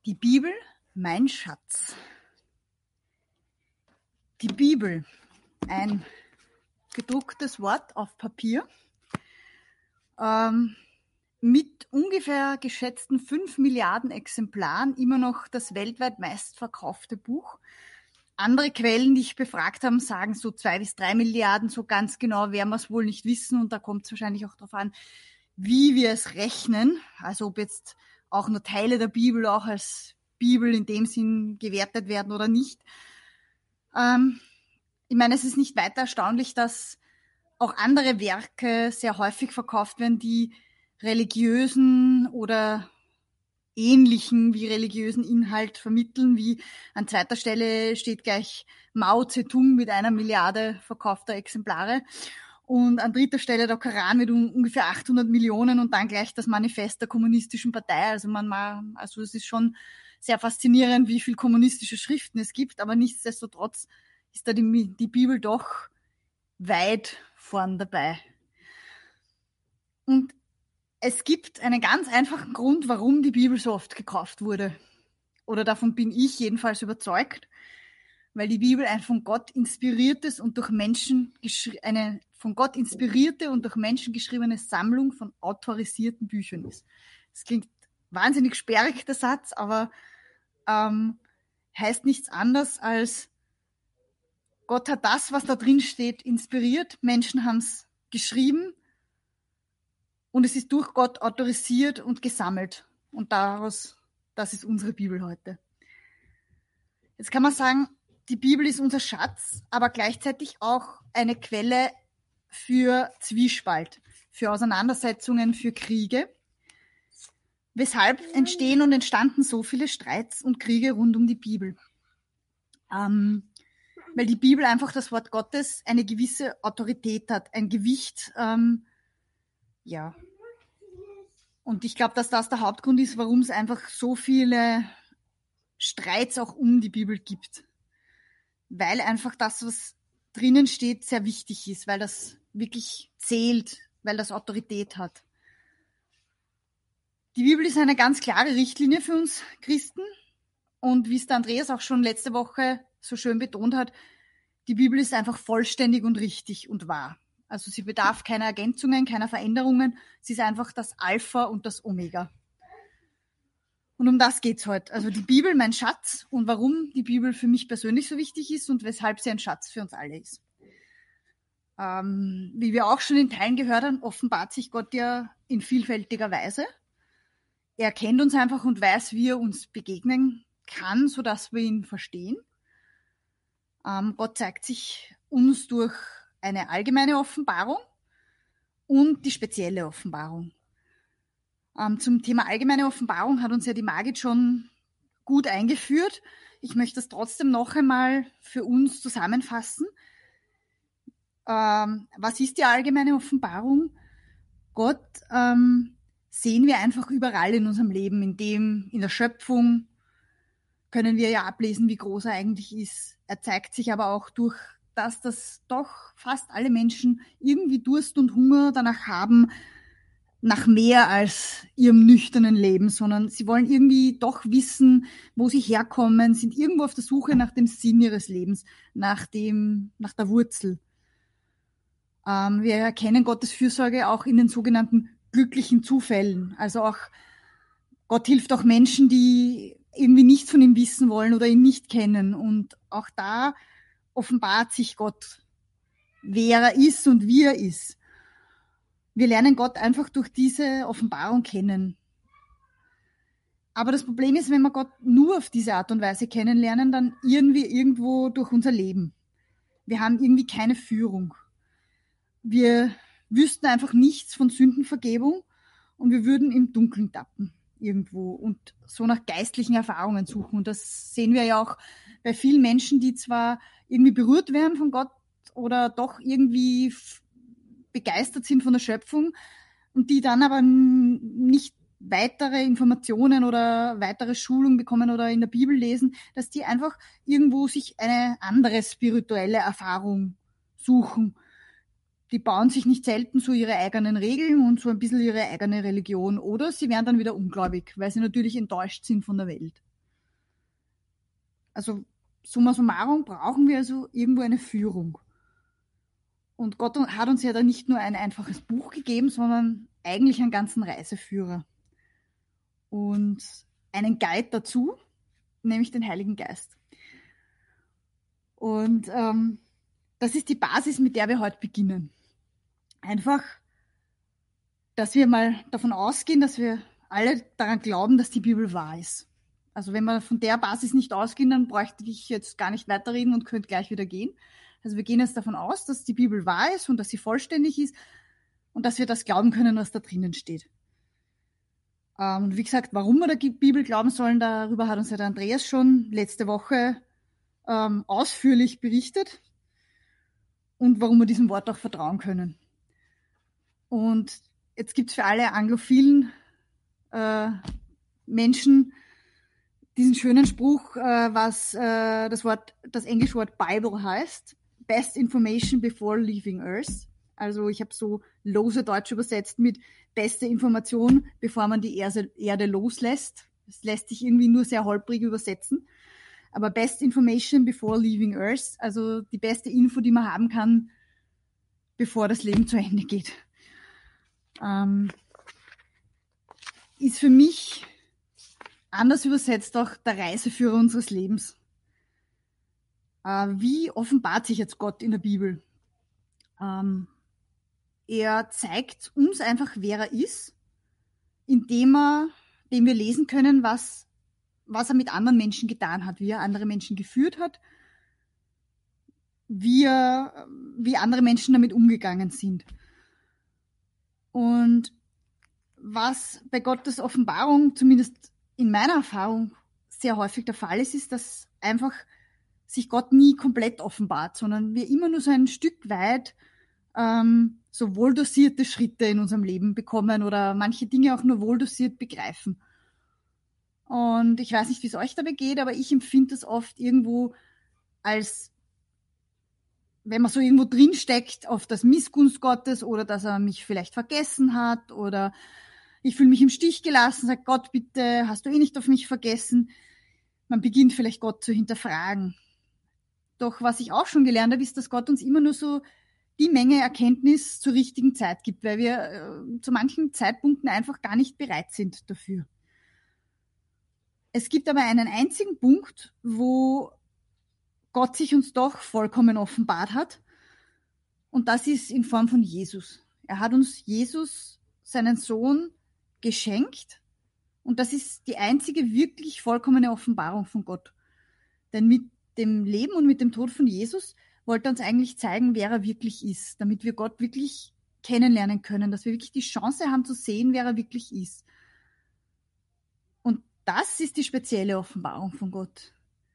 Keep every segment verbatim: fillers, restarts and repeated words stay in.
Die Bibel, mein Schatz. Die Bibel, ein gedrucktes Wort auf Papier, ähm, mit ungefähr geschätzten fünf Milliarden Exemplaren immer noch das weltweit meistverkaufte Buch. Andere Quellen, die ich befragt habe, sagen so zwei bis drei Milliarden, so ganz genau werden wir es wohl nicht wissen. Und da kommt es wahrscheinlich auch darauf an, wie wir es rechnen. Also ob jetzt auch nur Teile der Bibel auch als Bibel in dem Sinn gewertet werden oder nicht. Ähm, ich meine, es ist nicht weiter erstaunlich, dass auch andere Werke sehr häufig verkauft werden, die religiösen oder ähnlichen wie religiösen Inhalt vermitteln, wie an zweiter Stelle steht gleich Mao Zedong mit einer Milliarde verkaufter Exemplare und an dritter Stelle der Koran mit um, ungefähr achthundert Millionen und dann gleich das Manifest der kommunistischen Partei. Also man mal, also es ist schon sehr faszinierend, wie viel kommunistische Schriften es gibt, aber nichtsdestotrotz ist da die, die Bibel doch weit vorn dabei. Und es gibt einen ganz einfachen Grund, warum die Bibel so oft gekauft wurde. Oder davon bin ich jedenfalls überzeugt, weil die Bibel ein von Gott inspiriertes und durch Menschen eine von Gott inspirierte und durch Menschen geschriebene Sammlung von autorisierten Büchern ist. Das klingt wahnsinnig sperrig, der Satz, aber ähm, heißt nichts anderes als Gott hat das, was da drin steht, inspiriert. Menschen haben es geschrieben. Und es ist durch Gott autorisiert und gesammelt. Und daraus, das ist unsere Bibel heute. Jetzt kann man sagen, die Bibel ist unser Schatz, aber gleichzeitig auch eine Quelle für Zwiespalt, für Auseinandersetzungen, für Kriege. Weshalb entstehen und entstanden so viele Streits und Kriege rund um die Bibel? Ähm, weil die Bibel einfach das Wort Gottes eine gewisse Autorität hat, ein Gewicht, ähm, ja. Und ich glaube, dass das der Hauptgrund ist, warum es einfach so viele Streits auch um die Bibel gibt. Weil einfach das, was drinnen steht, sehr wichtig ist, weil das wirklich zählt, weil das Autorität hat. Die Bibel ist eine ganz klare Richtlinie für uns Christen. Und wie es der Andreas auch schon letzte Woche so schön betont hat, die Bibel ist einfach vollständig und richtig und wahr. Also sie bedarf keiner Ergänzungen, keiner Veränderungen. Sie ist einfach das Alpha und das Omega. Und um das geht's heute. Also die Bibel, mein Schatz und warum die Bibel für mich persönlich so wichtig ist und weshalb sie ein Schatz für uns alle ist. Ähm, wie wir auch schon in Teilen gehört haben, offenbart sich Gott ja in vielfältiger Weise. Er kennt uns einfach und weiß, wie er uns begegnen kann, sodass wir ihn verstehen. Ähm, Gott zeigt sich uns durch eine allgemeine Offenbarung und die spezielle Offenbarung. Ähm, zum Thema allgemeine Offenbarung hat uns ja die Margit schon gut eingeführt. Ich möchte das trotzdem noch einmal für uns zusammenfassen. Ähm, was ist die allgemeine Offenbarung? Gott ähm, sehen wir einfach überall in unserem Leben, in dem, in der Schöpfung können wir ja ablesen, wie groß er eigentlich ist. Er zeigt sich aber auch durch das, dass doch fast alle Menschen irgendwie Durst und Hunger danach haben, nach mehr als ihrem nüchternen Leben, sondern sie wollen irgendwie doch wissen, wo sie herkommen, sind irgendwo auf der Suche nach dem Sinn ihres Lebens, nach dem, nach der Wurzel. Ähm, wir erkennen Gottes Fürsorge auch in den sogenannten glücklichen Zufällen. Also auch Gott hilft auch Menschen, die irgendwie nichts von ihm wissen wollen oder ihn nicht kennen. Und auch da offenbart sich Gott, wer er ist und wie er ist. Wir lernen Gott einfach durch diese Offenbarung kennen. Aber das Problem ist, wenn wir Gott nur auf diese Art und Weise kennenlernen, dann irren wir irgendwo durch unser Leben. Wir haben irgendwie keine Führung. Wir wüssten einfach nichts von Sündenvergebung und wir würden im Dunkeln tappen irgendwo und so nach geistlichen Erfahrungen suchen. Und das sehen wir ja auch bei vielen Menschen, die zwar irgendwie berührt werden von Gott oder doch irgendwie begeistert sind von der Schöpfung und die dann aber nicht weitere Informationen oder weitere Schulung bekommen oder in der Bibel lesen, dass die einfach irgendwo sich eine andere spirituelle Erfahrung suchen. Die bauen sich nicht selten so ihre eigenen Regeln und so ein bisschen ihre eigene Religion oder sie werden dann wieder ungläubig, weil sie natürlich enttäuscht sind von der Welt. Also summa summarum brauchen wir also irgendwo eine Führung. Und Gott hat uns ja da nicht nur ein einfaches Buch gegeben, sondern eigentlich einen ganzen Reiseführer. Und einen Guide dazu, nämlich den Heiligen Geist. Und ähm, das ist die Basis, mit der wir heute beginnen. Einfach, dass wir mal davon ausgehen, dass wir alle daran glauben, dass die Bibel wahr ist. Also wenn wir von der Basis nicht ausgehen, dann bräuchte ich jetzt gar nicht weiterreden und könnte gleich wieder gehen. Also wir gehen jetzt davon aus, dass die Bibel wahr ist und dass sie vollständig ist und dass wir das glauben können, was da drinnen steht. Und ähm, wie gesagt, warum wir der Bibel glauben sollen, darüber hat uns ja der Andreas schon letzte Woche ähm, ausführlich berichtet und warum wir diesem Wort auch vertrauen können. Und jetzt gibt es für alle anglophilen äh, Menschen diesen schönen Spruch, äh, was äh, das Wort, das englische Wort Bible heißt. Best information before leaving Earth. Also ich habe so lose Deutsch übersetzt mit beste Information, bevor man die Erde, Erde loslässt. Das lässt sich irgendwie nur sehr holprig übersetzen. Aber best information before leaving Earth, also die beste Info, die man haben kann, bevor das Leben zu Ende geht. Ähm, ist für mich anders übersetzt auch der Reiseführer unseres Lebens. Äh, wie offenbart sich jetzt Gott in der Bibel? Ähm, er zeigt uns einfach, wer er ist, indem er, indem wir lesen können, was, was er mit anderen Menschen getan hat, wie er andere Menschen geführt hat, wie, er, wie andere Menschen damit umgegangen sind. Und was bei Gottes Offenbarung, zumindest in meiner Erfahrung, sehr häufig der Fall ist, ist, dass einfach sich Gott nie komplett offenbart, sondern wir immer nur so ein Stück weit ähm, so wohldosierte Schritte in unserem Leben bekommen oder manche Dinge auch nur wohldosiert begreifen. Und ich weiß nicht, wie es euch dabei geht, aber ich empfinde das oft irgendwo als, wenn man so irgendwo drinsteckt, auf das Missgunst Gottes oder dass er mich vielleicht vergessen hat oder ich fühle mich im Stich gelassen, sage Gott, bitte, hast du eh nicht auf mich vergessen? Man beginnt vielleicht Gott zu hinterfragen. Doch was ich auch schon gelernt habe, ist, dass Gott uns immer nur so die Menge Erkenntnis zur richtigen Zeit gibt, weil wir äh, zu manchen Zeitpunkten einfach gar nicht bereit sind dafür. Es gibt aber einen einzigen Punkt, wo Gott sich uns doch vollkommen offenbart hat, und das ist in Form von Jesus. Er hat uns Jesus, seinen Sohn, geschenkt, und das ist die einzige wirklich vollkommene Offenbarung von Gott. Denn mit dem Leben und mit dem Tod von Jesus wollte er uns eigentlich zeigen, wer er wirklich ist, damit wir Gott wirklich kennenlernen können, dass wir wirklich die Chance haben zu sehen, wer er wirklich ist. Und das ist die spezielle Offenbarung von Gott.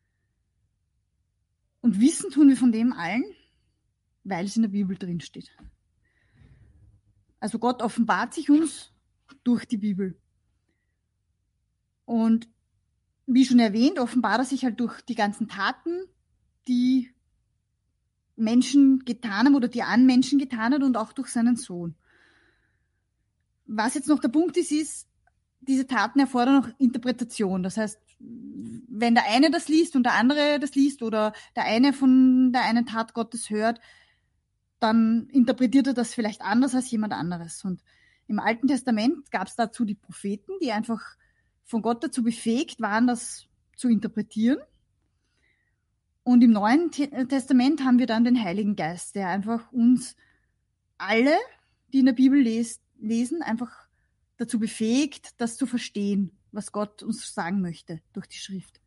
Und wissen tun wir von dem allen, weil es in der Bibel drin steht. Also Gott offenbart sich uns durch die Bibel. Und wie schon erwähnt, offenbart er sich halt durch die ganzen Taten, die Menschen getan haben oder die an Menschen getan hat und auch durch seinen Sohn. Was jetzt noch der Punkt ist, ist, diese Taten erfordern auch Interpretation. Das heißt, wenn der eine das liest und der andere das liest oder der eine von der einen Tat Gottes hört, dann interpretiert er das vielleicht anders als jemand anderes. Und im Alten Testament gab es dazu die Propheten, die einfach von Gott dazu befähigt waren, das zu interpretieren. Und im Neuen Testament haben wir dann den Heiligen Geist, der einfach uns alle, die in der Bibel les- lesen, einfach dazu befähigt, das zu verstehen, was Gott uns sagen möchte durch die Schrift.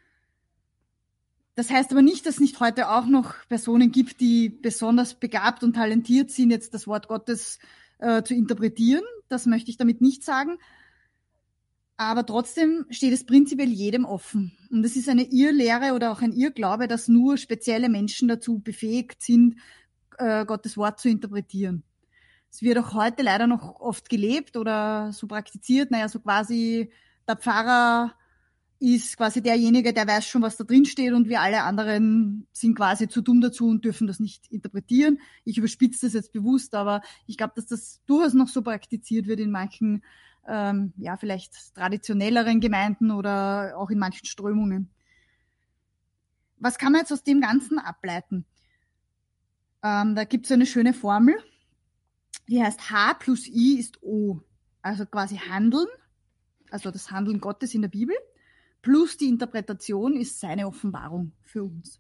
Das heißt aber nicht, dass es nicht heute auch noch Personen gibt, die besonders begabt und talentiert sind, jetzt das Wort Gottes äh, zu interpretieren. Das möchte ich damit nicht sagen. Aber trotzdem steht es prinzipiell jedem offen. Und es ist eine Irrlehre oder auch ein Irrglaube, dass nur spezielle Menschen dazu befähigt sind, äh, Gottes Wort zu interpretieren. Es wird auch heute leider noch oft gelebt oder so praktiziert. Naja, so quasi der Pfarrer ist quasi derjenige, der weiß schon, was da drin steht, und wir alle anderen sind quasi zu dumm dazu und dürfen das nicht interpretieren. Ich überspitze das jetzt bewusst, aber ich glaube, dass das durchaus noch so praktiziert wird in manchen, ähm, ja, vielleicht traditionelleren Gemeinden oder auch in manchen Strömungen. Was kann man jetzt aus dem Ganzen ableiten? Ähm, da gibt es eine schöne Formel, die heißt H plus I ist O. Also quasi Handeln, also das Handeln Gottes in der Bibel, plus die Interpretation ist seine Offenbarung für uns.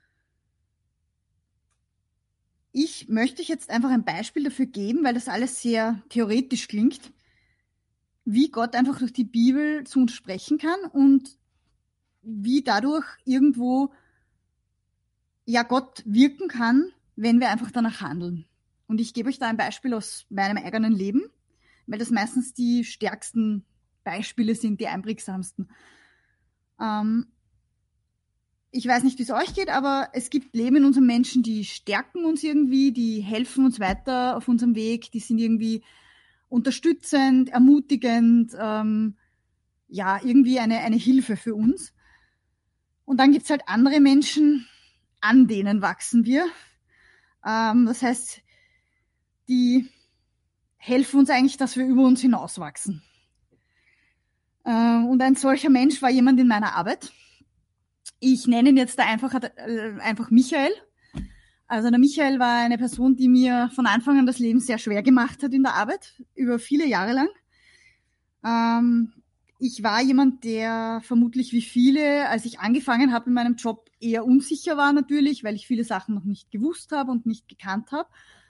Ich möchte euch jetzt einfach ein Beispiel dafür geben, weil das alles sehr theoretisch klingt, wie Gott einfach durch die Bibel zu uns sprechen kann und wie dadurch irgendwo ja Gott wirken kann, wenn wir einfach danach handeln. Und ich gebe euch da ein Beispiel aus meinem eigenen Leben, weil das meistens die stärksten Beispiele sind, die einprägsamsten. Ähm, ich weiß nicht, wie es euch geht, aber es gibt Leben in unserem Menschen, die stärken uns irgendwie, die helfen uns weiter auf unserem Weg, die sind irgendwie unterstützend, ermutigend, ähm, ja, irgendwie eine, eine Hilfe für uns. Und dann gibt's halt andere Menschen, an denen wachsen wir. Ähm, das heißt, die helfen uns eigentlich, dass wir über uns hinauswachsen. Äh, und ein solcher Mensch war jemand in meiner Arbeit. Ich nenne ihn jetzt da einfach, äh, einfach Michael. Also der Michael war eine Person, die mir von Anfang an das Leben sehr schwer gemacht hat in der Arbeit, über viele Jahre lang. Ähm, ich war jemand, der vermutlich wie viele, als ich angefangen habe in meinem Job, eher unsicher war natürlich, weil ich viele Sachen noch nicht gewusst habe und nicht gekannt habe.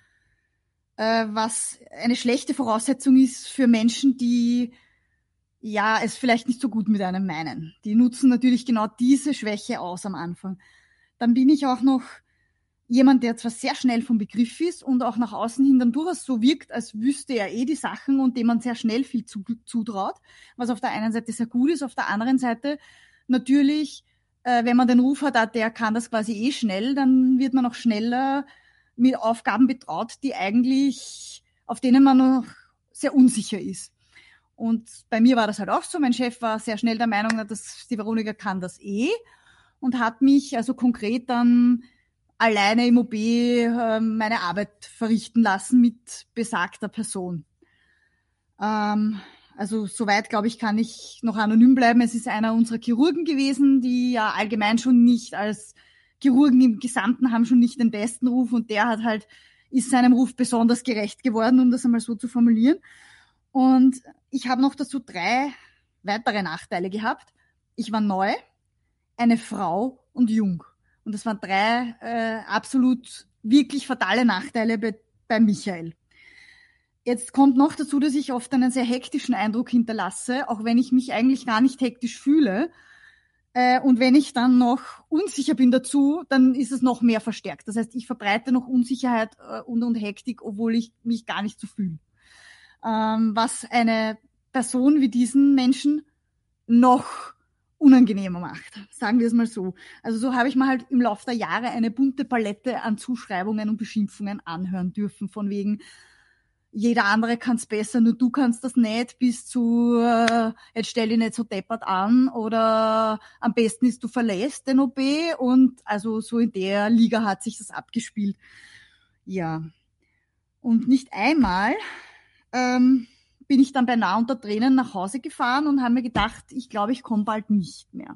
Äh, was eine schlechte Voraussetzung ist für Menschen, die ja es vielleicht nicht so gut mit einem meinen. Die nutzen natürlich genau diese Schwäche aus am Anfang. Dann bin ich auch noch jemand, der zwar sehr schnell vom Begriff ist und auch nach außen hin dann durchaus so wirkt, als wüsste er eh die Sachen und dem man sehr schnell viel zutraut, was auf der einen Seite sehr gut ist, auf der anderen Seite natürlich, äh, wenn man den Ruf hat, ah, der kann das quasi eh schnell, dann wird man auch schneller mit Aufgaben betraut, die eigentlich, auf denen man noch sehr unsicher ist. Und bei mir war das halt auch so. Mein Chef war sehr schnell der Meinung, dass die Veronika kann das eh und hat mich also konkret dann alleine im O B äh, meine Arbeit verrichten lassen mit besagter Person. Ähm, also soweit, glaube ich, kann ich noch anonym bleiben. Es ist einer unserer Chirurgen gewesen, die ja allgemein schon nicht als Chirurgen im Gesamten haben schon nicht den besten Ruf und der hat halt, ist seinem Ruf besonders gerecht geworden, um das einmal so zu formulieren. Und ich habe noch dazu drei weitere Nachteile gehabt. Ich war neu, eine Frau und jung. Und das waren drei äh, absolut wirklich fatale Nachteile bei, bei Michael. Jetzt kommt noch dazu, dass ich oft einen sehr hektischen Eindruck hinterlasse, auch wenn ich mich eigentlich gar nicht hektisch fühle. Äh, und wenn ich dann noch unsicher bin dazu, dann ist es noch mehr verstärkt. Das heißt, ich verbreite noch Unsicherheit äh, und, und Hektik, obwohl ich mich gar nicht so fühle. Ähm, was eine Person wie diesen Menschen noch unangenehmer macht, sagen wir es mal so. Also so habe ich mir halt im Laufe der Jahre eine bunte Palette an Zuschreibungen und Beschimpfungen anhören dürfen, von wegen, jeder andere kann es besser, nur du kannst das nicht, bis zu, äh, jetzt stell dich nicht so deppert an oder am besten ist, du verlässt den O B und also so in der Liga hat sich das abgespielt. Ja. Und nicht einmal ähm, bin ich dann beinahe unter Tränen nach Hause gefahren und habe mir gedacht, ich glaube, ich komme bald nicht mehr.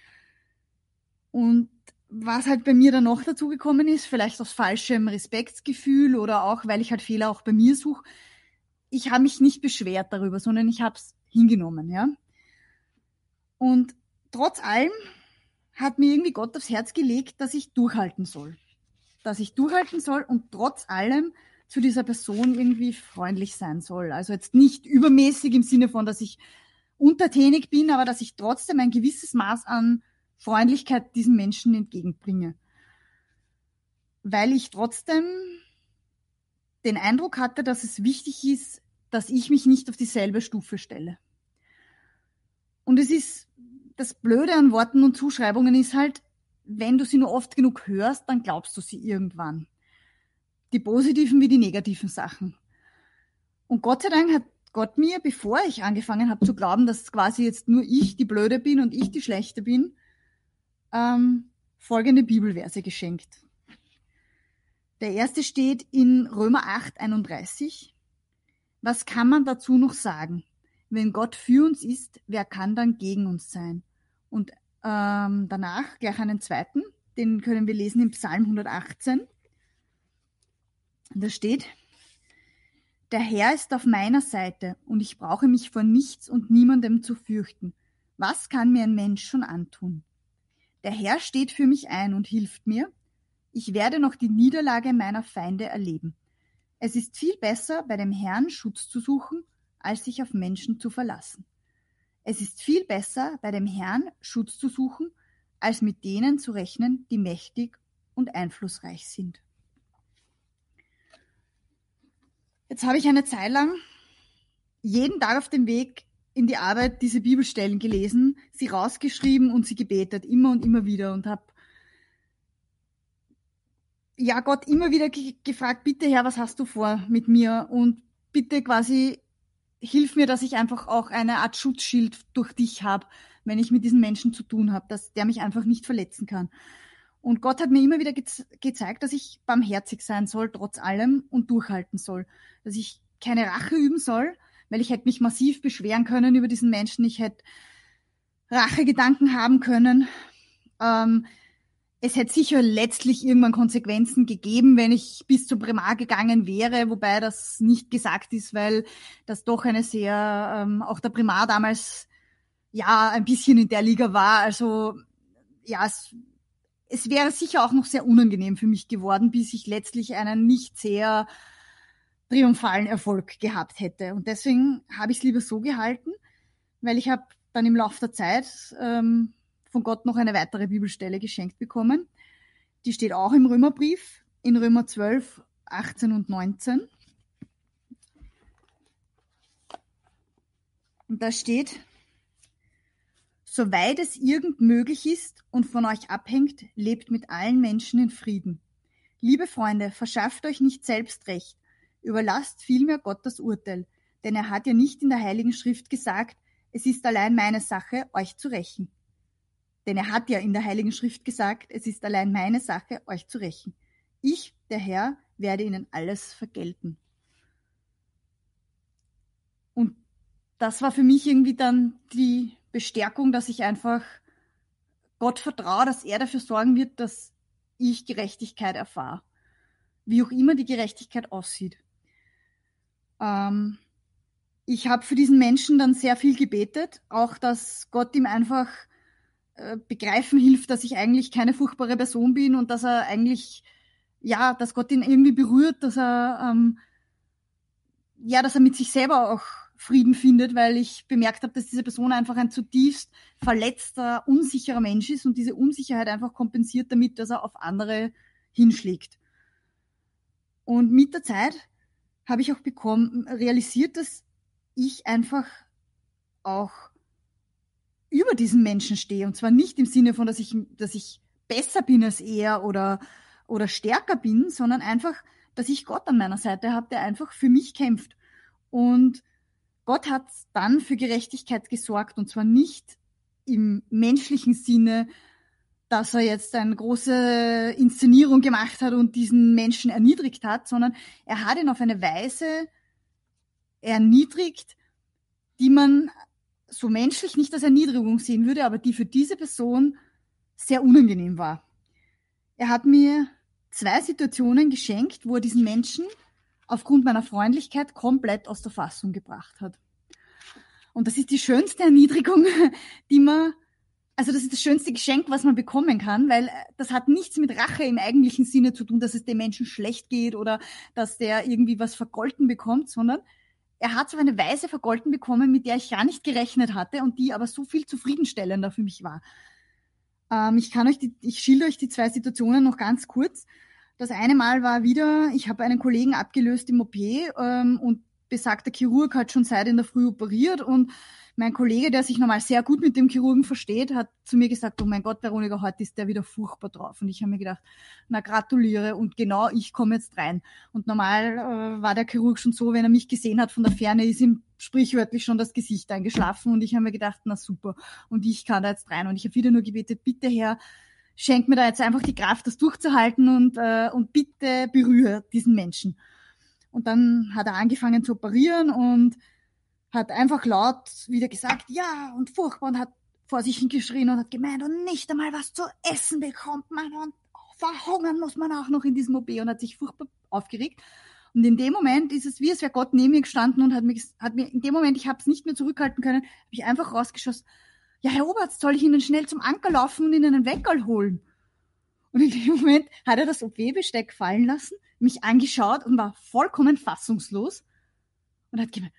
Und was halt bei mir dann noch dazu gekommen ist, vielleicht aus falschem Respektsgefühl oder auch, weil ich halt Fehler auch bei mir suche, ich habe mich nicht beschwert darüber, sondern ich habe es hingenommen, ja. Und trotz allem hat mir irgendwie Gott aufs Herz gelegt, dass ich durchhalten soll. Dass ich durchhalten soll und trotz allem zu dieser Person irgendwie freundlich sein soll. Also jetzt nicht übermäßig im Sinne von, dass ich untertänig bin, aber dass ich trotzdem ein gewisses Maß an Freundlichkeit diesen Menschen entgegenbringe. Weil ich trotzdem den Eindruck hatte, dass es wichtig ist, dass ich mich nicht auf dieselbe Stufe stelle. Und es ist, das Blöde an Worten und Zuschreibungen ist halt, wenn du sie nur oft genug hörst, dann glaubst du sie irgendwann. Die positiven wie die negativen Sachen. Und Gott sei Dank hat Gott mir, bevor ich angefangen habe zu glauben, dass quasi jetzt nur ich die Blöde bin und ich die Schlechte bin, ähm, folgende Bibelverse geschenkt. Der erste steht in Römer acht, einunddreißig. Was kann man dazu noch sagen? Wenn Gott für uns ist, wer kann dann gegen uns sein? Und ähm, danach gleich einen zweiten, den können wir lesen im Psalm hundertachtzehn. Und da steht: Der Herr ist auf meiner Seite und ich brauche mich vor nichts und niemandem zu fürchten. Was kann mir ein Mensch schon antun? Der Herr steht für mich ein und hilft mir. Ich werde noch die Niederlage meiner Feinde erleben. Es ist viel besser, bei dem Herrn Schutz zu suchen, als sich auf Menschen zu verlassen. Es ist viel besser, bei dem Herrn Schutz zu suchen, als mit denen zu rechnen, die mächtig und einflussreich sind. Jetzt habe ich eine Zeit lang jeden Tag auf dem Weg in die Arbeit diese Bibelstellen gelesen, sie rausgeschrieben und sie gebetet, immer und immer wieder, und habe ja Gott immer wieder ge- gefragt, bitte Herr, was hast du vor mit mir? Und bitte quasi hilf mir, dass ich einfach auch eine Art Schutzschild durch dich habe, wenn ich mit diesen Menschen zu tun habe, dass der mich einfach nicht verletzen kann. Und Gott hat mir immer wieder ge- gezeigt, dass ich barmherzig sein soll, trotz allem, und durchhalten soll. Dass ich keine Rache üben soll, weil ich hätte mich massiv beschweren können über diesen Menschen. Ich hätte Rachegedanken haben können. Ähm, es hätte sicher letztlich irgendwann Konsequenzen gegeben, wenn ich bis zur Primar gegangen wäre, wobei das nicht gesagt ist, weil das doch eine sehr, ähm, auch der Primar damals ja ein bisschen in der Liga war. Also ja, es, es wäre sicher auch noch sehr unangenehm für mich geworden, bis ich letztlich einen nicht sehr triumphalen Erfolg gehabt hätte. Und deswegen habe ich es lieber so gehalten, weil ich habe dann im Laufe der Zeit ähm, von Gott noch eine weitere Bibelstelle geschenkt bekommen. Die steht auch im Römerbrief, in Römer zwölf, achtzehn und neunzehn. Und da steht: Soweit es irgend möglich ist und von euch abhängt, lebt mit allen Menschen in Frieden. Liebe Freunde, verschafft euch nicht selbst Recht, überlasst vielmehr Gott das Urteil, denn er hat ja nicht in der Heiligen Schrift gesagt, es ist allein meine Sache, euch zu rächen. Denn er hat ja in der Heiligen Schrift gesagt, es ist allein meine Sache, euch zu rächen. Ich, der Herr, werde ihnen alles vergelten. Und das war für mich irgendwie dann die Bestärkung, dass ich einfach Gott vertraue, dass er dafür sorgen wird, dass ich Gerechtigkeit erfahre. Wie auch immer die Gerechtigkeit aussieht. Ähm, ich habe für diesen Menschen dann sehr viel gebetet, auch dass Gott ihm einfach äh, begreifen hilft, dass ich eigentlich keine furchtbare Person bin und dass er eigentlich, ja, dass Gott ihn irgendwie berührt, dass er, ähm, ja, dass er mit sich selber auch Frieden findet, weil ich bemerkt habe, dass diese Person einfach ein zutiefst verletzter, unsicherer Mensch ist und diese Unsicherheit einfach kompensiert damit, dass er auf andere hinschlägt. Und mit der Zeit habe ich auch bekommen, realisiert, dass ich einfach auch über diesen Menschen stehe. Und zwar nicht im Sinne von, dass ich, dass ich besser bin als er oder, oder stärker bin, sondern einfach, dass ich Gott an meiner Seite habe, der einfach für mich kämpft. Und Gott hat dann für Gerechtigkeit gesorgt, und zwar nicht im menschlichen Sinne, dass er jetzt eine große Inszenierung gemacht hat und diesen Menschen erniedrigt hat, sondern er hat ihn auf eine Weise erniedrigt, die man so menschlich nicht als Erniedrigung sehen würde, aber die für diese Person sehr unangenehm war. Er hat mir zwei Situationen geschenkt, wo er diesen Menschen aufgrund meiner Freundlichkeit komplett aus der Fassung gebracht hat. Und das ist die schönste Erniedrigung, die man, also das ist das schönste Geschenk, was man bekommen kann, weil das hat nichts mit Rache im eigentlichen Sinne zu tun, dass es dem Menschen schlecht geht oder dass der irgendwie was vergolten bekommt, sondern er hat so eine Weise vergolten bekommen, mit der ich gar nicht gerechnet hatte und die aber so viel zufriedenstellender für mich war. Ähm, ich kann euch die, ich schilder euch die zwei Situationen noch ganz kurz. Das eine Mal war wieder, ich habe einen Kollegen abgelöst im O P ähm, und besagter Chirurg hat schon seit in der Früh operiert und mein Kollege, der sich normal sehr gut mit dem Chirurgen versteht, hat zu mir gesagt, oh mein Gott, Veronika, heute ist der wieder furchtbar drauf. Und ich habe mir gedacht, na gratuliere und genau, ich komme jetzt rein. Und normal äh, war der Chirurg schon so, wenn er mich gesehen hat von der Ferne, ist ihm sprichwörtlich schon das Gesicht eingeschlafen und ich habe mir gedacht, na super, und ich kann da jetzt rein. Und ich habe wieder nur gebetet, bitte Herr, schenk mir da jetzt einfach die Kraft, das durchzuhalten und, äh, und bitte berühre diesen Menschen. Und dann hat er angefangen zu operieren und hat einfach laut wieder gesagt, ja, und furchtbar, und hat vor sich hingeschrien und hat gemeint, und nicht einmal was zu essen bekommt man und verhungern muss man auch noch in diesem O P und hat sich furchtbar aufgeregt. Und in dem Moment ist es wie, als wäre Gott neben mir gestanden und hat mir, hat mir in dem Moment, ich habe es nicht mehr zurückhalten können, habe ich einfach rausgeschossen, ja, Herr Oberarzt, soll ich Ihnen schnell zum Anker laufen und Ihnen einen Weckerl holen? Und in dem Moment hat er das O P-Besteck fallen lassen, mich angeschaut und war vollkommen fassungslos und hat gemeint,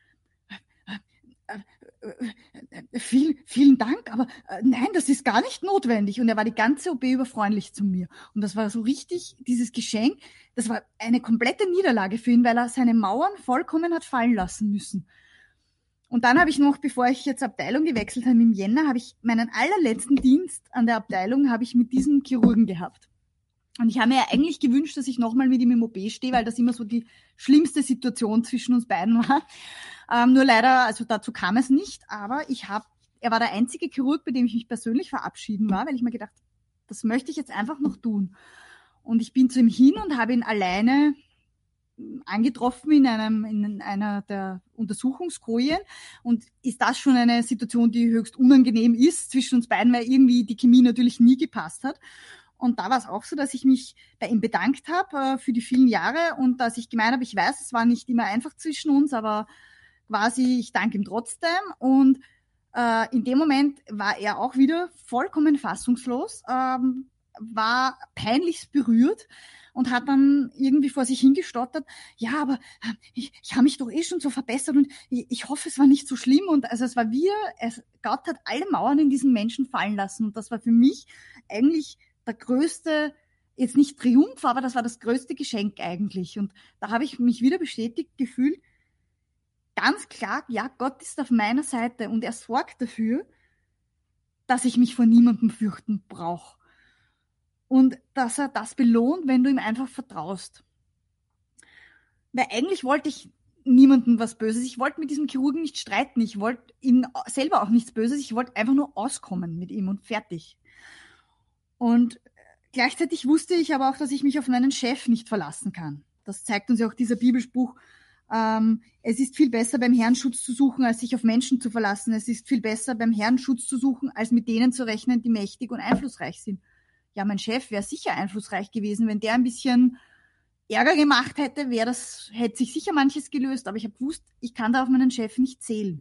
äh, äh, äh, viel, vielen Dank, aber äh, nein, das ist gar nicht notwendig. Und er war die ganze O P über freundlich zu mir. Und das war so richtig, dieses Geschenk, das war eine komplette Niederlage für ihn, weil er seine Mauern vollkommen hat fallen lassen müssen. Und dann habe ich noch, bevor ich jetzt Abteilung gewechselt habe im Jänner, habe ich meinen allerletzten Dienst an der Abteilung habe ich mit diesem Chirurgen gehabt. Und ich habe mir ja eigentlich gewünscht, dass ich nochmal mit ihm im O P stehe, weil das immer so die schlimmste Situation zwischen uns beiden war. Ähm, nur leider, also dazu kam es nicht, aber ich habe, er war der einzige Chirurg, bei dem ich mich persönlich verabschieden war, weil ich mir gedacht, das möchte ich jetzt einfach noch tun. Und ich bin zu ihm hin und habe ihn alleine angetroffen in einem in einer der Untersuchungskojen und ist das schon eine Situation, die höchst unangenehm ist zwischen uns beiden, weil irgendwie die Chemie natürlich nie gepasst hat. Und da war es auch so, dass ich mich bei ihm bedankt habe äh, für die vielen Jahre und dass ich gemeint habe, ich weiß, es war nicht immer einfach zwischen uns, aber quasi ich danke ihm trotzdem. Und äh, in dem Moment war er auch wieder vollkommen fassungslos, ähm, war peinlichst berührt und hat dann irgendwie vor sich hingestottert, ja, aber ich, ich habe mich doch eh schon so verbessert und ich, ich hoffe, es war nicht so schlimm. Und also es war wie, es, Gott hat alle Mauern in diesen Menschen fallen lassen. Und das war für mich eigentlich der größte, jetzt nicht Triumph, aber das war das größte Geschenk eigentlich. Und da habe ich mich wieder bestätigt gefühlt, ganz klar, ja, Gott ist auf meiner Seite und er sorgt dafür, dass ich mich vor niemandem fürchten brauche. Und dass er das belohnt, wenn du ihm einfach vertraust. Weil eigentlich wollte ich niemandem was Böses. Ich wollte mit diesem Chirurgen nicht streiten. Ich wollte ihm selber auch nichts Böses. Ich wollte einfach nur auskommen mit ihm und fertig. Und gleichzeitig wusste ich aber auch, dass ich mich auf meinen Chef nicht verlassen kann. Das zeigt uns ja auch dieser Bibelspruch. Ähm, es ist viel besser, beim Herrn Schutz zu suchen, als sich auf Menschen zu verlassen. Es ist viel besser, beim Herrn Schutz zu suchen, als mit denen zu rechnen, die mächtig und einflussreich sind. Ja, mein Chef wäre sicher einflussreich gewesen. Wenn der ein bisschen Ärger gemacht hätte, wäre das, hätte sich sicher manches gelöst. Aber ich habe gewusst, ich kann da auf meinen Chef nicht zählen.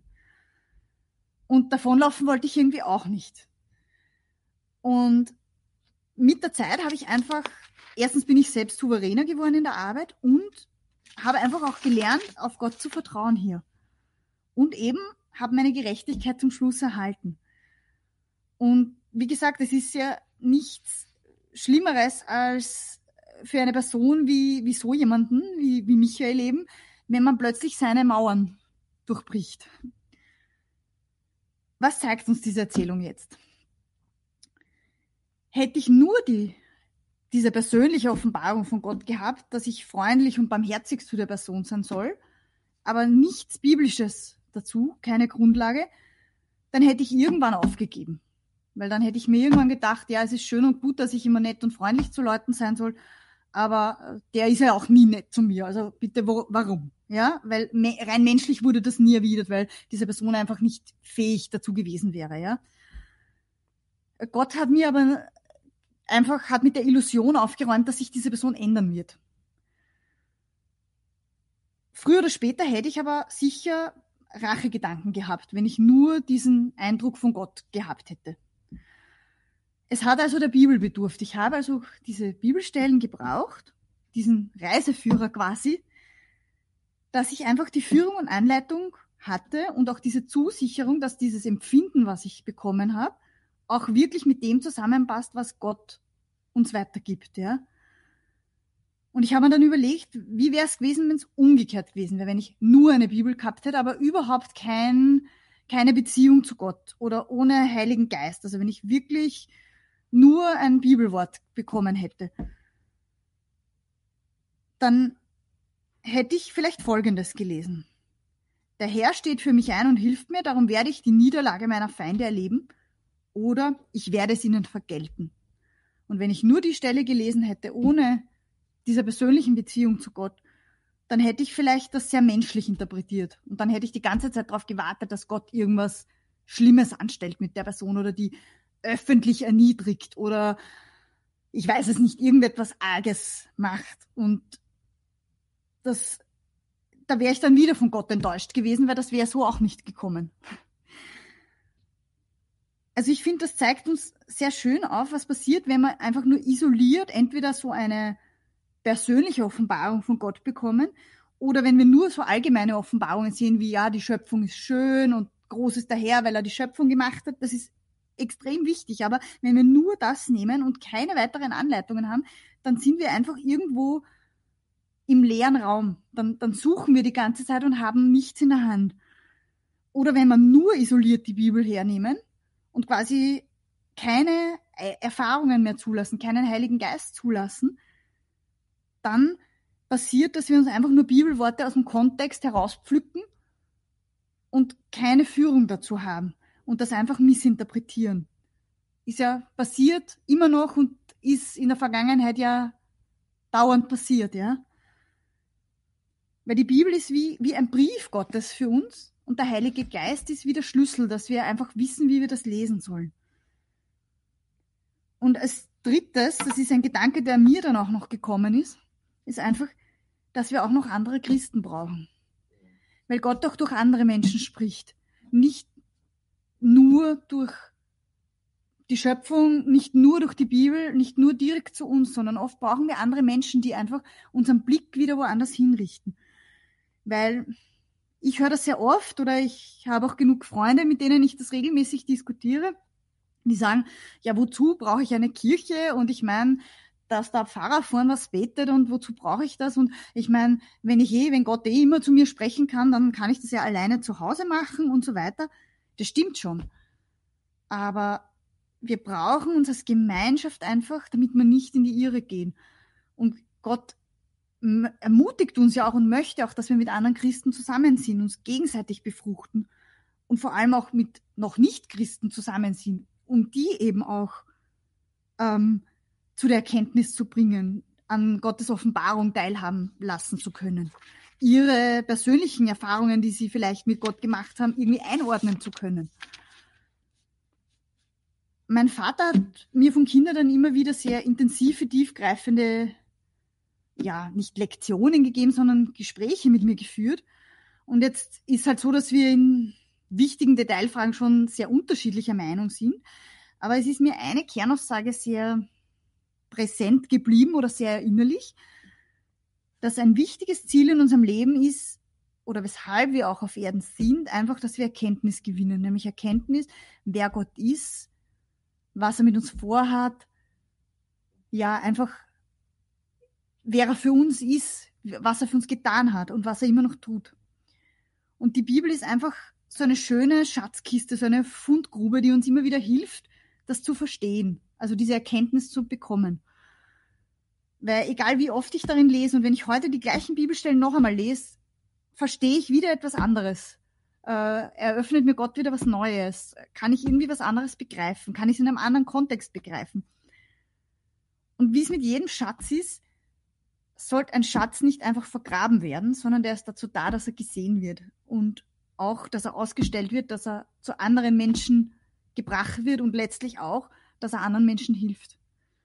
Und davonlaufen wollte ich irgendwie auch nicht. Und mit der Zeit habe ich einfach, erstens bin ich selbst souveräner geworden in der Arbeit und habe einfach auch gelernt, auf Gott zu vertrauen hier. Und eben habe meine Gerechtigkeit zum Schluss erhalten. Und wie gesagt, es ist ja nichts Schlimmeres als für eine Person wie, wie so jemanden, wie, wie Michael eben, wenn man plötzlich seine Mauern durchbricht. Was zeigt uns diese Erzählung jetzt? Hätte ich nur die, diese persönliche Offenbarung von Gott gehabt, dass ich freundlich und barmherzig zu der Person sein soll, aber nichts Biblisches dazu, keine Grundlage, dann hätte ich irgendwann aufgegeben. Weil dann hätte ich mir irgendwann gedacht, ja, es ist schön und gut, dass ich immer nett und freundlich zu Leuten sein soll, aber der ist ja auch nie nett zu mir. Also bitte, wo, warum? Ja, weil me- rein menschlich wurde das nie erwidert, weil diese Person einfach nicht fähig dazu gewesen wäre, ja. Gott hat mir aber einfach, hat mit der Illusion aufgeräumt, dass sich diese Person ändern wird. Früher oder später hätte ich aber sicher Rachegedanken gehabt, wenn ich nur diesen Eindruck von Gott gehabt hätte. Es hat also der Bibel bedurft. Ich habe also diese Bibelstellen gebraucht, diesen Reiseführer quasi, dass ich einfach die Führung und Anleitung hatte und auch diese Zusicherung, dass dieses Empfinden, was ich bekommen habe, auch wirklich mit dem zusammenpasst, was Gott uns weitergibt, ja. Und ich habe mir dann überlegt, wie wäre es gewesen, wenn es umgekehrt gewesen wäre, wenn ich nur eine Bibel gehabt hätte, aber überhaupt kein, keine Beziehung zu Gott oder ohne Heiligen Geist. Also wenn ich wirklich nur ein Bibelwort bekommen hätte, dann hätte ich vielleicht Folgendes gelesen. Der Herr steht für mich ein und hilft mir, darum werde ich die Niederlage meiner Feinde erleben oder ich werde es ihnen vergelten. Und wenn ich nur die Stelle gelesen hätte, ohne dieser persönlichen Beziehung zu Gott, dann hätte ich vielleicht das sehr menschlich interpretiert. Und dann hätte ich die ganze Zeit darauf gewartet, dass Gott irgendwas Schlimmes anstellt mit der Person oder die öffentlich erniedrigt oder ich weiß es nicht, irgendetwas Arges macht. Und das, da wäre ich dann wieder von Gott enttäuscht gewesen, weil das wäre so auch nicht gekommen. Also ich finde, das zeigt uns sehr schön auf, was passiert, wenn man einfach nur isoliert entweder so eine persönliche Offenbarung von Gott bekommen oder wenn wir nur so allgemeine Offenbarungen sehen, wie ja, die Schöpfung ist schön und groß ist der Herr, weil er die Schöpfung gemacht hat. Das ist extrem wichtig. Aber wenn wir nur das nehmen und keine weiteren Anleitungen haben, dann sind wir einfach irgendwo im leeren Raum. Dann, dann suchen wir die ganze Zeit und haben nichts in der Hand. Oder wenn wir nur isoliert die Bibel hernehmen und quasi keine Erfahrungen mehr zulassen, keinen Heiligen Geist zulassen, dann passiert, dass wir uns einfach nur Bibelworte aus dem Kontext herauspflücken und keine Führung dazu haben und das einfach missinterpretieren. Ist ja passiert immer noch und ist in der Vergangenheit ja dauernd passiert, ja. Weil die Bibel ist wie, wie ein Brief Gottes für uns und der Heilige Geist ist wie der Schlüssel, dass wir einfach wissen, wie wir das lesen sollen. Und als drittes, das ist ein Gedanke, der mir dann auch noch gekommen ist, ist einfach, dass wir auch noch andere Christen brauchen. Weil Gott auch durch andere Menschen spricht. Nicht nur durch die Schöpfung, nicht nur durch die Bibel, nicht nur direkt zu uns, sondern oft brauchen wir andere Menschen, die einfach unseren Blick wieder woanders hinrichten. Weil ich höre das sehr oft oder ich habe auch genug Freunde, mit denen ich das regelmäßig diskutiere, die sagen, ja, wozu brauche ich eine Kirche? Und ich meine, dass der Pfarrer vorne was betet und wozu brauche ich das? Und ich meine, wenn ich eh, wenn Gott eh immer zu mir sprechen kann, dann kann ich das ja alleine zu Hause machen und so weiter. Das stimmt schon. Aber wir brauchen uns als Gemeinschaft einfach, damit wir nicht in die Irre gehen. Und Gott ermutigt uns ja auch und möchte auch, dass wir mit anderen Christen zusammen sind, uns gegenseitig befruchten und vor allem auch mit noch Nicht-Christen zusammen sind, um die eben auch ähm, zu der Erkenntnis zu bringen, an Gottes Offenbarung teilhaben lassen zu können, ihre persönlichen Erfahrungen, die sie vielleicht mit Gott gemacht haben, irgendwie einordnen zu können. Mein Vater hat mir von Kindern dann immer wieder sehr intensive, tiefgreifende, ja, nicht Lektionen gegeben, sondern Gespräche mit mir geführt. Und jetzt ist halt so, dass wir in wichtigen Detailfragen schon sehr unterschiedlicher Meinung sind. Aber es ist mir eine Kernaussage sehr präsent geblieben oder sehr erinnerlich, dass ein wichtiges Ziel in unserem Leben ist, oder weshalb wir auch auf Erden sind, einfach, dass wir Erkenntnis gewinnen. Nämlich Erkenntnis, wer Gott ist, was er mit uns vorhat, ja, einfach, wer er für uns ist, was er für uns getan hat und was er immer noch tut. Und die Bibel ist einfach so eine schöne Schatzkiste, so eine Fundgrube, die uns immer wieder hilft, das zu verstehen, also diese Erkenntnis zu bekommen. Weil egal wie oft ich darin lese und wenn ich heute die gleichen Bibelstellen noch einmal lese, verstehe ich wieder etwas anderes. Äh, eröffnet mir Gott wieder was Neues. Kann ich irgendwie was anderes begreifen? Kann ich es in einem anderen Kontext begreifen? Und wie es mit jedem Schatz ist, sollte ein Schatz nicht einfach vergraben werden, sondern der ist dazu da, dass er gesehen wird und auch, dass er ausgestellt wird, dass er zu anderen Menschen gebracht wird und letztlich auch, dass er anderen Menschen hilft.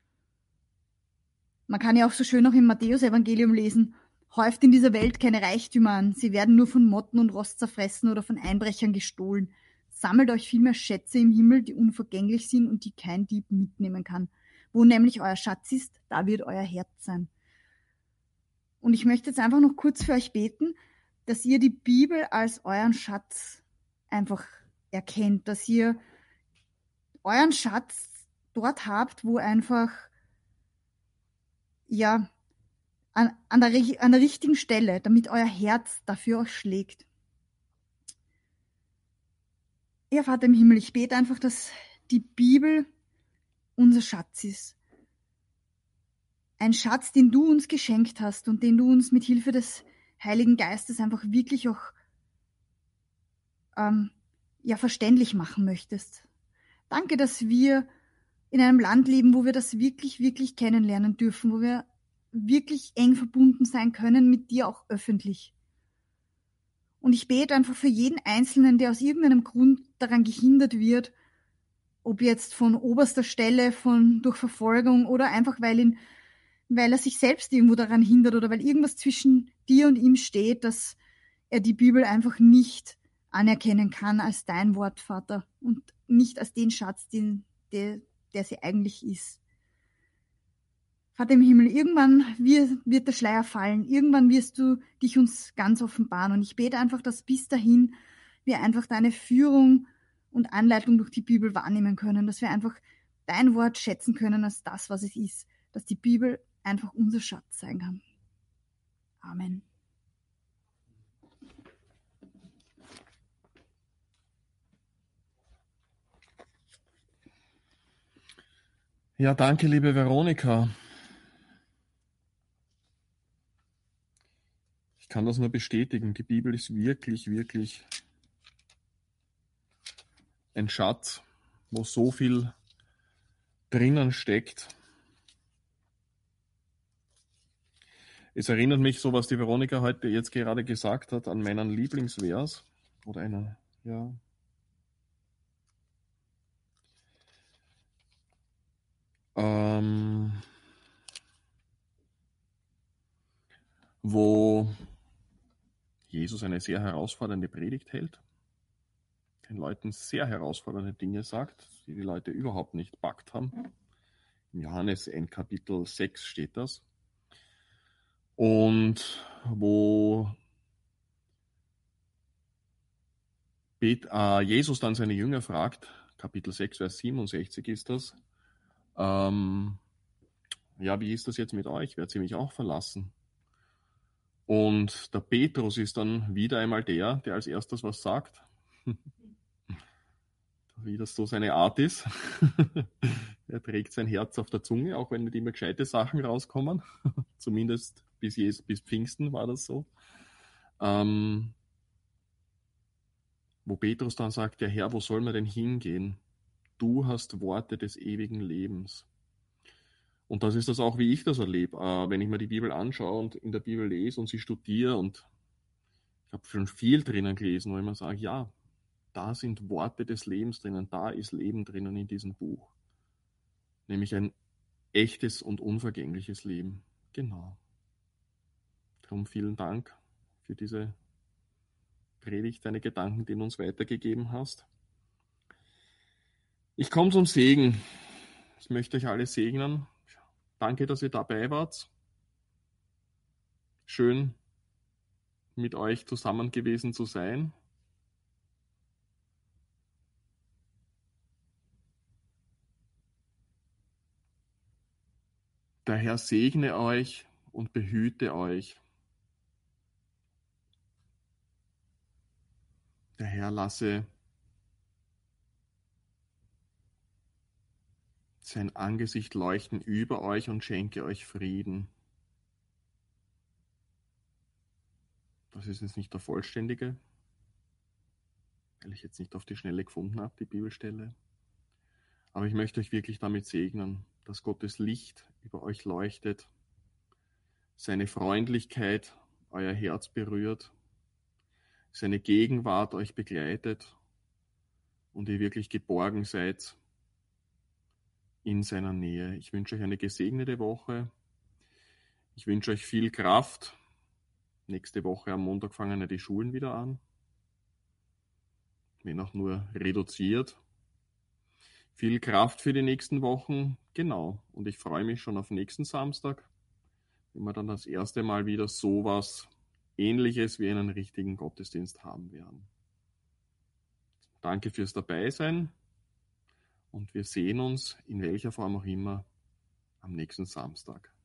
Man kann ja auch so schön noch im Matthäus-Evangelium lesen, häuft in dieser Welt keine Reichtümer an, sie werden nur von Motten und Rost zerfressen oder von Einbrechern gestohlen. Sammelt euch vielmehr Schätze im Himmel, die unvergänglich sind und die kein Dieb mitnehmen kann. Wo nämlich euer Schatz ist, da wird euer Herz sein. Und ich möchte jetzt einfach noch kurz für euch beten, dass ihr die Bibel als euren Schatz einfach erkennt, dass ihr euren Schatz dort habt, wo einfach, ja, an, an, der, an der richtigen Stelle, damit euer Herz dafür euch schlägt. Ja, Vater im Himmel, ich bete einfach, dass die Bibel unser Schatz ist. Ein Schatz, den du uns geschenkt hast und den du uns mit Hilfe des Heiligen Geistes einfach wirklich auch ähm, ja, verständlich machen möchtest. Danke, dass wir in einem Land leben, wo wir das wirklich, wirklich kennenlernen dürfen, wo wir wirklich eng verbunden sein können mit dir auch öffentlich. Und ich bete einfach für jeden Einzelnen, der aus irgendeinem Grund daran gehindert wird, ob jetzt von oberster Stelle, von durch Verfolgung oder einfach, weil ihn, weil er sich selbst irgendwo daran hindert oder weil irgendwas zwischen dir und ihm steht, dass er die Bibel einfach nicht anerkennen kann als dein Wort, Vater, und nicht als den Schatz, den, der, der sie eigentlich ist. Vater im Himmel, irgendwann wird der Schleier fallen, irgendwann wirst du dich uns ganz offenbaren. Und ich bete einfach, dass bis dahin wir einfach deine Führung und Anleitung durch die Bibel wahrnehmen können, dass wir einfach dein Wort schätzen können als das, was es ist, dass die Bibel einfach unser Schatz sein kann. Amen. Ja, danke, liebe Veronika. Ich kann das nur bestätigen. Die Bibel ist wirklich, wirklich ein Schatz, wo so viel drinnen steckt. Es erinnert mich, so was die Veronika heute jetzt gerade gesagt hat, an meinen Lieblingsvers. Oder einer, ja. Ähm, wo Jesus eine sehr herausfordernde Predigt hält, den Leuten sehr herausfordernde Dinge sagt, die die Leute überhaupt nicht packt haben. Im Johannes in Kapitel sechs steht das. Und wo Jesus dann seine Jünger fragt, Kapitel sechs, Vers siebenundsechzig ist das, ähm, ja, wie ist das jetzt mit euch? Werdet ihr mich auch verlassen? Und der Petrus ist dann wieder einmal der, der als erstes was sagt. Wie das so seine Art ist. Er trägt sein Herz auf der Zunge, auch wenn nicht immer gescheite Sachen rauskommen. Zumindest bis, Jesus, bis Pfingsten war das so. Ähm, wo Petrus dann sagt, ja Herr, wo soll man denn hingehen? Du hast Worte des ewigen Lebens. Und das ist das auch, wie ich das erlebe. Äh, wenn ich mir die Bibel anschaue und in der Bibel lese und sie studiere, und ich habe schon viel drinnen gelesen, wo ich mir sage, ja, da sind Worte des Lebens drinnen, da ist Leben drinnen in diesem Buch. Nämlich ein echtes und unvergängliches Leben. Genau. Darum vielen Dank für diese Predigt, deine Gedanken, die du uns weitergegeben hast. Ich komme zum Segen. Ich möchte euch alle segnen. Danke, dass ihr dabei wart. Schön, mit euch zusammen gewesen zu sein. Der Herr segne euch und behüte euch. Der Herr lasse sein Angesicht leuchten über euch und schenke euch Frieden. Das ist jetzt nicht der vollständige, weil ich jetzt nicht auf die Schnelle gefunden habe, die Bibelstelle. Aber ich möchte euch wirklich damit segnen, dass Gottes Licht über euch leuchtet, seine Freundlichkeit euer Herz berührt, seine Gegenwart euch begleitet und ihr wirklich geborgen seid in seiner Nähe. Ich wünsche euch eine gesegnete Woche. Ich wünsche euch viel Kraft. Nächste Woche am Montag fangen ja die Schulen wieder an. Wenn auch nur reduziert. Viel Kraft für die nächsten Wochen. Genau. Und ich freue mich schon auf nächsten Samstag, wenn wir dann das erste Mal wieder sowas Ähnliches wie einen richtigen Gottesdienst haben werden. Danke fürs Dabeisein und wir sehen uns in welcher Form auch immer am nächsten Samstag.